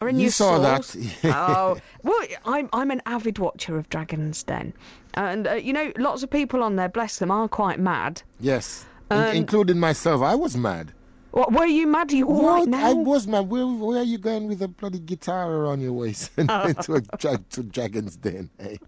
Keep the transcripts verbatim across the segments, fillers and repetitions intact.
and you your saw sauce. that. Oh, well, I'm I'm an avid watcher of Dragon's Den, and uh, you know, lots of people on there, bless them, are quite mad. Yes, In- Um, including myself. I was mad. What, were you mad? Are you all What? right now? I was mad. Where, where are you going with a bloody guitar around your waist to a dra- to Dragon's Den? Hey?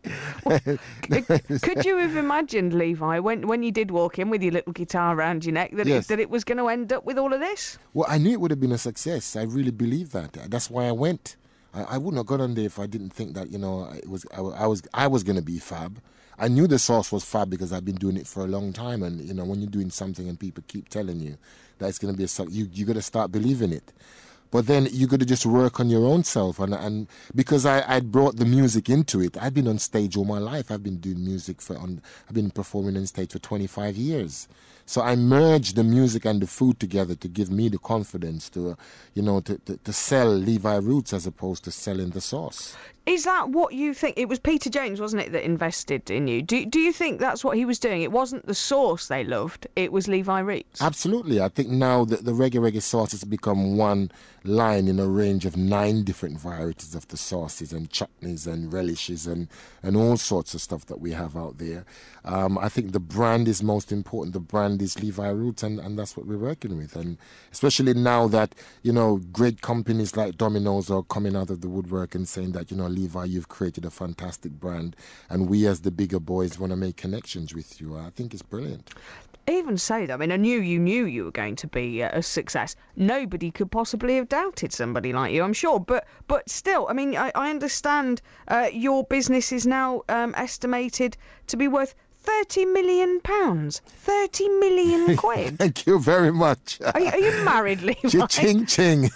C- Could you have imagined, Levi, when when you did walk in with your little guitar around your neck, that Yes. it, that it was going to end up with all of this? Well, I knew it would have been a success. I really believe that. That's why I went. I, I wouldn't have gone on there if I didn't think that, you know, it was I, I was I was going to be fab. I knew the sauce was fab because I've been doing it for a long time. And, you know, when you're doing something and people keep telling you that it's going to be a success, you you got to start believing it. But then you got to just work on your own self. And, and because I I'd brought the music into it, I've been on stage all my life. I've been doing music for, on, I've been performing on stage for twenty-five years. So I merged the music and the food together to give me the confidence to, uh, you know, to, to, to sell Levi Roots as opposed to selling the sauce. Is that what you think? It was Peter Jones, wasn't it, that invested in you? Do do you think that's what he was doing? It wasn't the sauce they loved, it was Levi Roots? Absolutely. I think now that the Reggae Reggae sauce has become one line in a range of nine different varieties of the sauces and chutneys and relishes and, and all sorts of stuff that we have out there. Um, I think the brand is most important. The brand is Levi Roots, and, and that's what we're working with. And especially now that, you know, great companies like Domino's are coming out of the woodwork and saying that, you know, Levi, you've created a fantastic brand, and we as the bigger boys want to make connections with you. I think it's brilliant. Even so, though, I mean, I knew you knew you were going to be uh, a success. Nobody could possibly have doubted somebody like you, I'm sure. But but still, I mean, I, I understand uh, your business is now um, estimated to be worth thirty million pounds. thirty million quid. Thank you very much. Are you, are you married, Levi? Ching ching.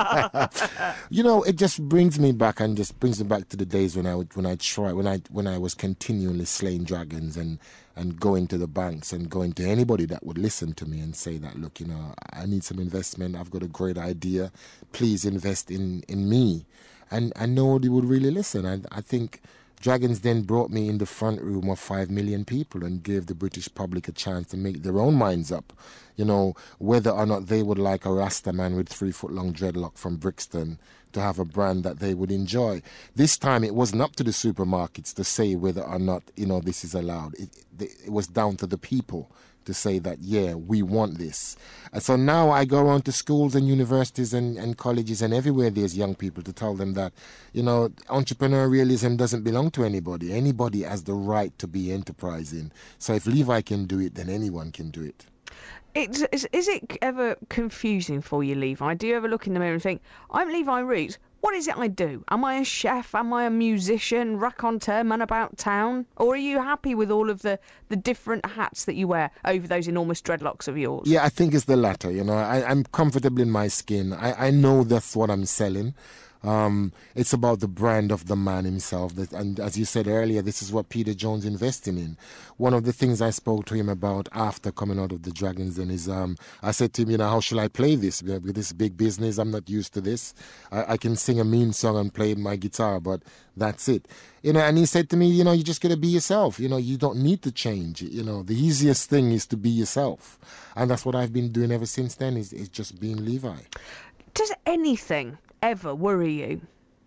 You know, it just brings me back and just brings me back to the days when I would, when I try when I when I was continually slaying dragons and and going to the banks and going to anybody that would listen to me and say that, look, you know, I need some investment. I've got a great idea. Please invest in in me. And and nobody would really listen. And I think Dragons Den brought me in the front room of five million people and gave the British public a chance to make their own minds up, you know, whether or not they would like a Rasta man with three-foot-long dreadlock from Brixton to have a brand that they would enjoy. This time it wasn't up to the supermarkets to say whether or not, you know, this is allowed. It, it was down to the people to say that, yeah, we want this. And so now I go around to schools and universities and, and colleges and everywhere there's young people to tell them that, you know, entrepreneurialism doesn't belong to anybody. Anybody has the right to be enterprising. So if Levi can do it, then anyone can do it. It's, is, is it ever confusing for you, Levi? Do you ever look in the mirror and think, I'm Levi Roots, what is it I do? Am I a chef? Am I a musician, raconteur, man about town? Or are you happy with all of the, the different hats that you wear over those enormous dreadlocks of yours? Yeah, I think it's the latter. You know, I, I'm comfortable in my skin. I, I know that's what I'm selling. Um, it's about the brand of the man himself. And as you said earlier, this is what Peter Jones investing in. One of the things I spoke to him about after coming out of the Dragons Den is, um, I said to him, you know, how shall I play this? With this big business, I'm not used to this. I, I can sing a mean song and play my guitar, but that's it. You know, and he said to me, you know, you just got to be yourself. You know, you don't need to change. You know, the easiest thing is to be yourself. And that's what I've been doing ever since then, is, is just being Levi. Does anything ever worry you?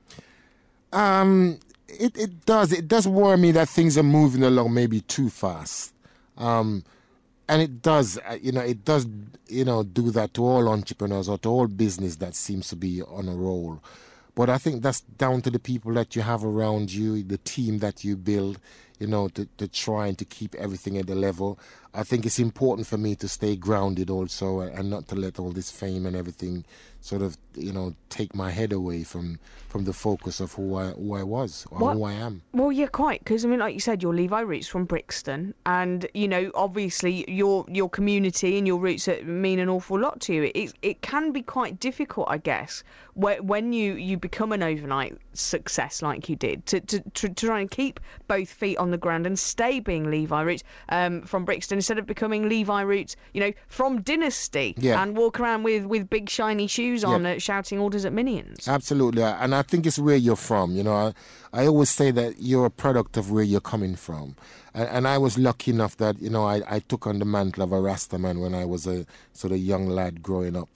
Um, it, it does. It does worry me that things are moving along maybe too fast. Um, and it does, uh, you know, it does, you know, do that to all entrepreneurs or to all business that seems to be on a roll. But I think that's down to the people that you have around you, the team that you build, you know, to, to try and to keep everything at the level. I think it's important for me to stay grounded also and not to let all this fame and everything sort of, you know, take my head away from, from the focus of who I who I was or What? who I am. Well, yeah, quite, because, I mean, like you said, you're Levi Roots from Brixton, and, you know, obviously your your community and your roots mean an awful lot to you. It it can be quite difficult, I guess, when you, you become an overnight success like you did, to, to, to try and keep both feet on the ground and stay being Levi Roots um, from Brixton instead of becoming Levi Roots, you know, from Dynasty, yeah. and walk around with, with big shiny shoes on, yeah. uh, shouting orders at Minions. Absolutely, and I think it's where you're from. You know, I, I always say that you're a product of where you're coming from, and, and I was lucky enough that, you know, I, I took on the mantle of a Rasta man when I was a sort of young lad growing up.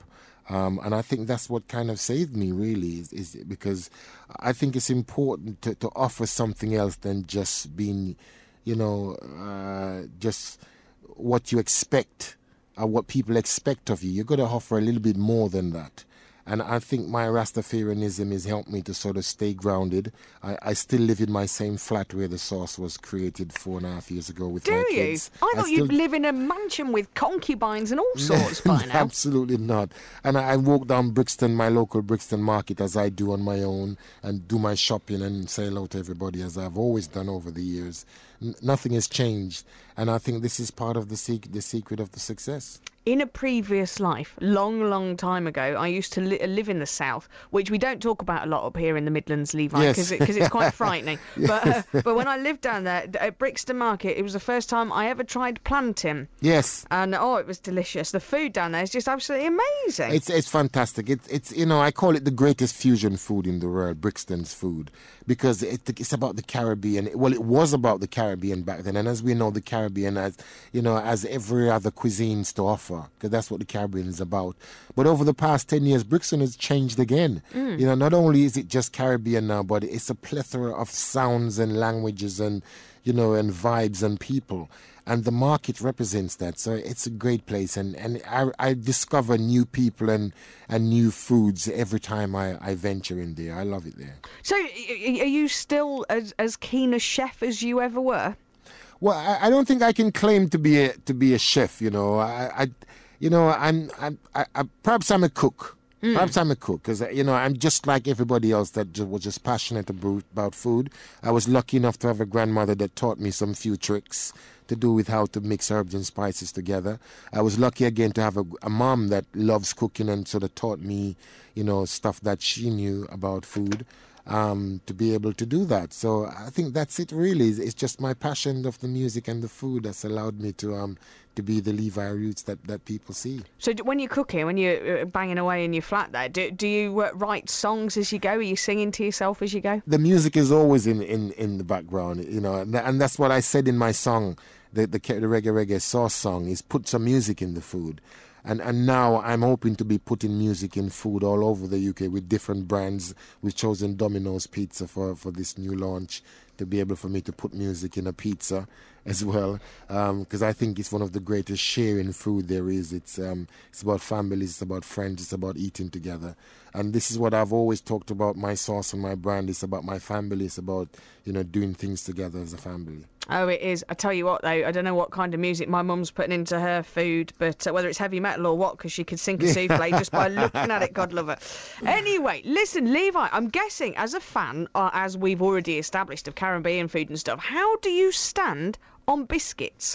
Um, and I think that's what kind of saved me, really, is, is because I think it's important to, to offer something else than just being, you know, uh, just what you expect or what people expect of you. You've got to offer a little bit more than that. And I think my Rastafarianism has helped me to sort of stay grounded. I, I still live in my same flat where the sauce was created four and a half years ago with Do my you? kids. I thought I still... you'd live in a mansion with concubines and all sorts by now. Absolutely not. And I, I walk down Brixton, my local Brixton market, as I do on my own, and do my shopping and say hello to everybody, as I've always done over the years. N- nothing has changed. And I think this is part of the, sec- the secret of the success. In a previous life, long, long time ago, I used to li- live in the south, which we don't talk about a lot up here in the Midlands, Levi, because Yes. it, it's quite frightening. Yes. But uh, but when I lived down there at Brixton Market, it was the first time I ever tried plantain. Yes. And oh, it was delicious. The food down there is just absolutely amazing. It's it's fantastic. It's it's you know I call it the greatest fusion food in the world, Brixton's food, because it, it's about the Caribbean. Well, it was about the Caribbean back then, and as we know, the Caribbean has you know as every other cuisines to offer, because that's what the Caribbean is about. But over the past ten years, Brixton has changed again. Mm. You know, not only is it just Caribbean now, but it's a plethora of sounds and languages and you know and vibes and people. And the market represents that, so it's a great place. And, and I, I discover new people and, and new foods every time I, I venture in there. I love it there. So, are you still as as keen a chef as you ever were? Well, I, I don't think I can claim to be a, to be a chef. You know, I, I you know, I'm, I'm I, I, perhaps I'm a cook. Mm. Perhaps I'm a cook because, you know, I'm just like everybody else that just, was just passionate about, about food. I was lucky enough to have a grandmother that taught me some few tricks to do with how to mix herbs and spices together. I was lucky again to have a, a mom that loves cooking and sort of taught me, you know, stuff that she knew about food. Um, to be able to do that. So I think that's it really. It's just my passion of the music and the food that's allowed me to um, to be the Levi Roots that, that people see. So when you're cooking, when you're banging away in your flat there, do, do you uh, write songs as you go? Are you singing to yourself as you go? The music is always in, in, in the background, you know, and, and that's what I said in my song, the, the, the Reggae Reggae Sauce song, is put some music in the food. And and now I'm hoping to be putting music in food all over the U K with different brands. We've chosen Domino's Pizza for, for this new launch, to be able for me to put music in a pizza as well, because um, I think it's one of the greatest sharing food there is. It's um, it's about families, it's about friends, it's about eating together. And this is what I've always talked about, my sauce and my brand. It's about my family. It's about, you know, doing things together as a family. Oh, it is. I tell you what, though, I don't know what kind of music my mum's putting into her food, but uh, whether it's heavy metal or what, because she could sink a souffle just by looking at it, God love her. Anyway, listen, Levi, I'm guessing as a fan, uh, as we've already established, of Caribbean food and stuff, how do you stand on biscuits?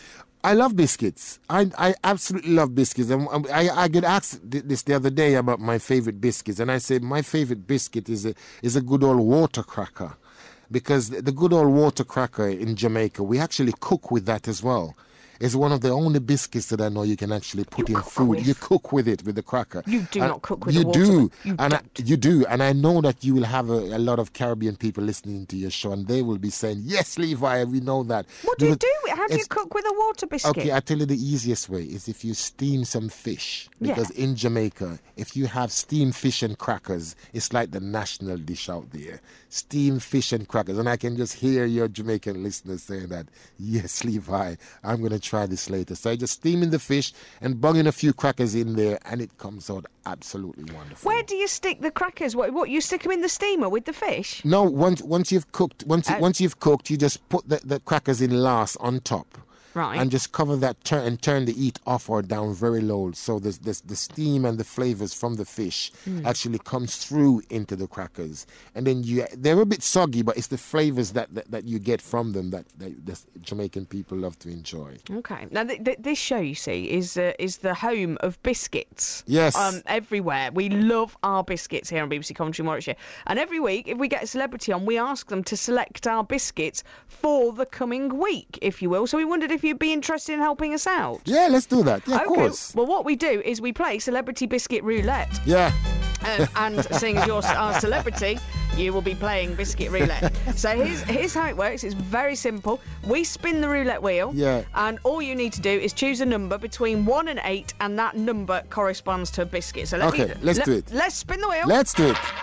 I love biscuits. I I absolutely love biscuits. And I I get asked this the other day about my favorite biscuits, and I said my favorite biscuit is a is a good old water cracker, because the good old water cracker in Jamaica, we actually cook with that as well. It's one of the only biscuits that I know you can actually put you in food. With. You cook with it, with the cracker. You do and not cook with you the water. Do. You and don't. I, you do. And I know that you will have a, a lot of Caribbean people listening to your show, and they will be saying, yes, Levi, we know that. What do you do? How do you cook with a water biscuit? Okay, I tell you the easiest way is if you steam some fish. Because yeah. in Jamaica, if you have steamed fish and crackers, it's like the national dish out there. Steamed fish and crackers. And I can just hear your Jamaican listeners saying that, yes, Levi, I'm going to try this later. So I just steam in the fish and bung in a few crackers in there, and it comes out absolutely wonderful. Where do you stick the crackers? What, what you stick them in the steamer with the fish? No, once once you've cooked, once you, Oh. once you've cooked, you just put the, the crackers in last on top. Right. And just cover that turn and turn the heat off or down very low, so the the, the steam and the flavors from the fish mm. actually comes through into the crackers. And then you they're a bit soggy, but it's the flavors that, that, that you get from them that, that the Jamaican people love to enjoy. Okay. Now th- th- this show, you see, is uh, is the home of biscuits. Yes. Um, everywhere. We love our biscuits here on B B C Coventry, Warwickshire. And every week, if we get a celebrity on, we ask them to select our biscuits for the coming week, if you will. So we wondered if you'd be interested in helping us out. Yeah, let's do that. Yeah, okay. of course. Well, what we do is we play Celebrity Biscuit Roulette. Yeah. Um, and seeing as you're our celebrity, you will be playing Biscuit Roulette. So here's here's how it works. It's very simple. We spin the roulette wheel, Yeah. and all you need to do is choose a number between one and eight, and that number corresponds to a biscuit. So let Okay, me, let's let, do it. Let's spin the wheel. Let's do it.